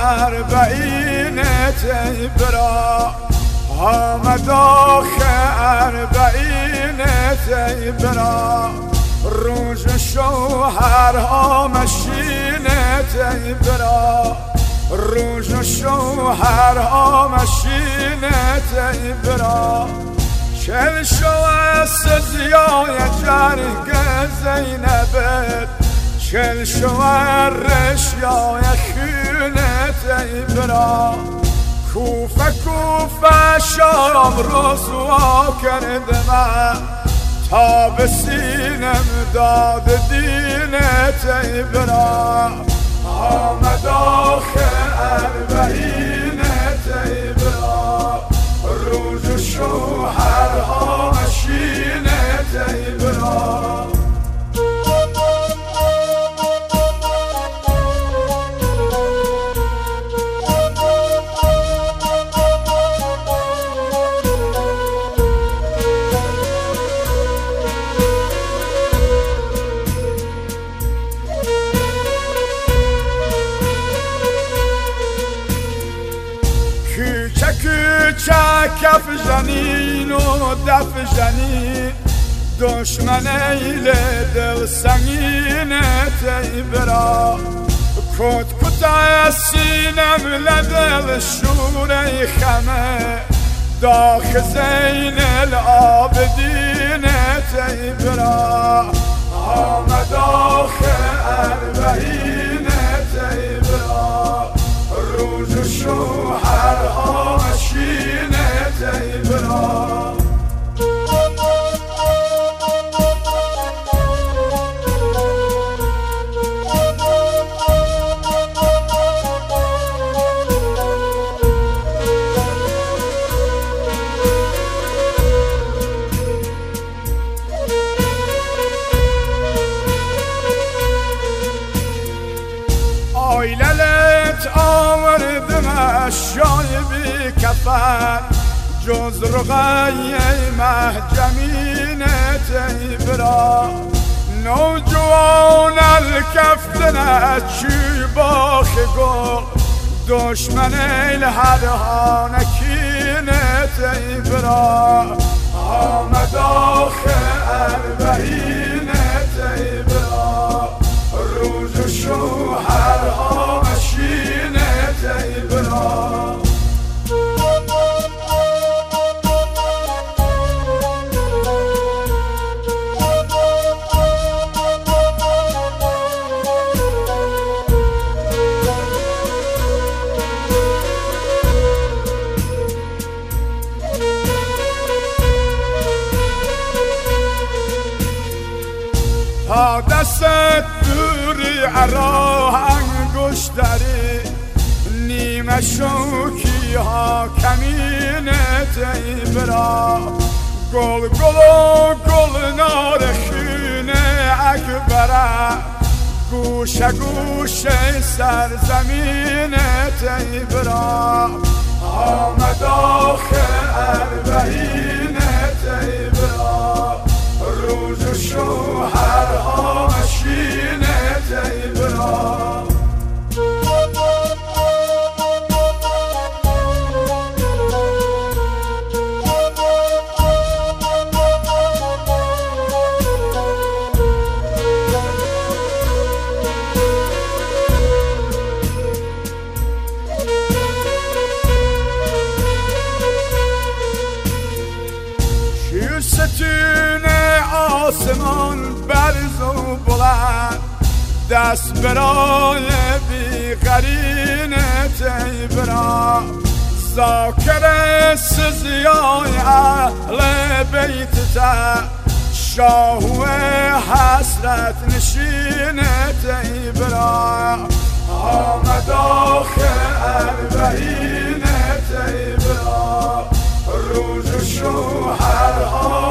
اربعین تیبرا آمد آخه اربعین تیبرا روز شوهرها مشین تیبرا روز شوهرها مشین تیبرا چل شو سزیای جرگ زینبت چل شو رشیای خونه تیبرا کوفه کوفه شام رسوا کرده من تا به سینم داد دین تیبرا آمد آخه اربعین تیبرا روز شوهرها مشین تیبرا کف جنین و دف جنین دشمن ایل دل سنگین تیبرا کت کت سینم لدل شوره خمه داخ زین العابدین تیبرا آمد آخه اربعین تیبرا روز شوهرها مشین تیبرا آیللت آوردم اشیای بی کفن جز رقیه محجمین تیبرا نوجوان الکفتن چی باخ گل دشمن الهرهانکین تیبرا آمد آخه اربعین تیبرا روز شوهرها مشین تیبرا تا دستت دوری عراه انگشتری نیمه شوکی ها کمین تیبرا گل گل و گل نارخین اکبره گوشه گوشه سرزمین تیبرا آمد آخه اربعین تیبرا روز شوهرها مشین تیبرا ستون آسمان برز و بلند دست برای بی قرین تیبرا ذاکر سزیای اهل بیت تا شاهو حسرت نشین تیبرا آمد آخه اربعین تیبرا روز شوهرها